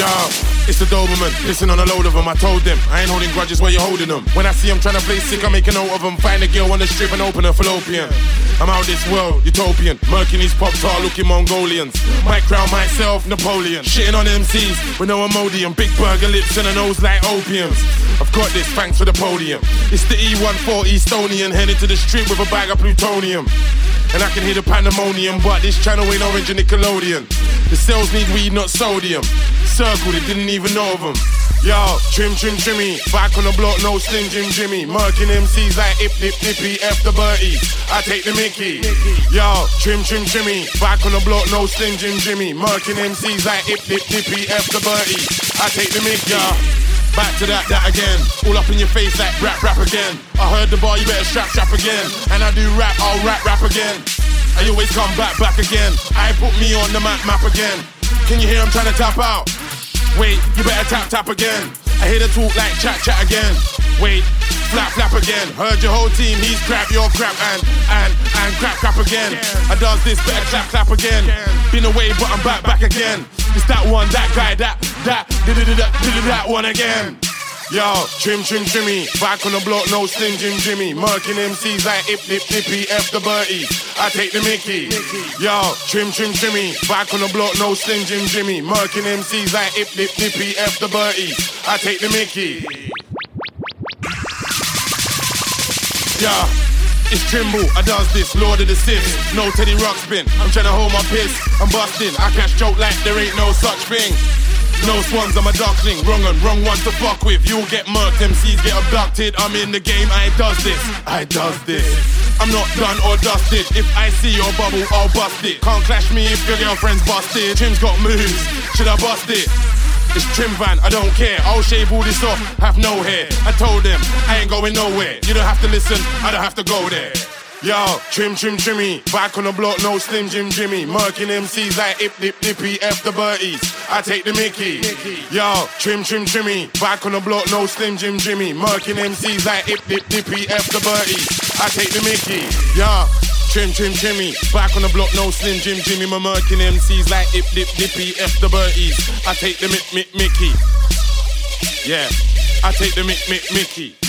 Yo, it's the Doberman, listen on a load of them. I told them, I ain't holding grudges while you're holding them. When I see them trying to play sick, I make a note of them. Find a girl on the strip and open her fallopian. I'm out this world, utopian. Murking these pop-tart looking Mongolians. Might crown myself Napoleon. Shitting on MCs with no Imodium. Big burger lips and a nose like opiums. I've got this, thanks for the podium. It's the E14 Estonian, headed to the street with a bag of plutonium. And I can hear the pandemonium, but this channel ain't Orange and Nickelodeon. The cells need weed, not sodium. Circle, they didn't even know of them. Yo, trimmy. Back on the block, no Slim Jimmy. Murking MCs like Ip Dip Dippy, F the Bertie. I take the Mickey. Yo, trimmy. Back on the block, no Slim Jimmy. Murking MCs like Ip Dip Dippy, F the Bertie. I take the Mickey. Yo, back to that again. All up in your face like rap again. I heard the bar, you better strap again. And I do rap, I'll rap again. I always come back again. I put me on the map again. Can you hear I'm trying to tap out? Wait, you better tap again. I hear the talk like chat again. Wait, flap again. Heard your whole team, he's crap, you're crap, and crap again. I does this, better clap again. Been away, but I'm back again. It's that one, that guy, that one again. Yo, trimmy. Back on the block, no Slim Jimmy. Murking MCs like Ip Dip Dippy, F the Bertie. I take the Mickey. Yo, trimmy. Back on the block, no Slim Jimmy. Murking MCs like Ip Dip Dippy, F the Bertie. I take the Mickey. Yeah. It's Trimble, I does this, Lord of the Sith. No Teddy Ruxpin, I'm trying to hold my piss. I'm busting, I catch joke like there ain't no such thing. No swans, I'm a duckling, wrong one to fuck with. You'll get murked, MCs get abducted. I'm in the game, I does this. I'm not done or dusted. If I see your bubble, I'll bust it. Can't clash me if your girlfriend's busted. Trim's got moves, should I bust it? It's Trim Van, I don't care. I'll shave all this off, have no hair. I told them, I ain't going nowhere. You don't have to listen, I don't have to go there. Yo, trimmy. Back on the block, no Slim Jimmy. Murking MCs like Ip Dip Dippy, F the Berties. I take the Mickey. Yo, trimmy. Back on the block, no Slim Jimmy. Murking MCs like Ip Dip Dippy, F the Berties. I take the Mickey. Yo, trimmy. Back on the block, no Slim Jimmy. My murking MCs like Ip Dip Dippy, F the Berties. I take the Mickey. Yeah, I take the Mickey.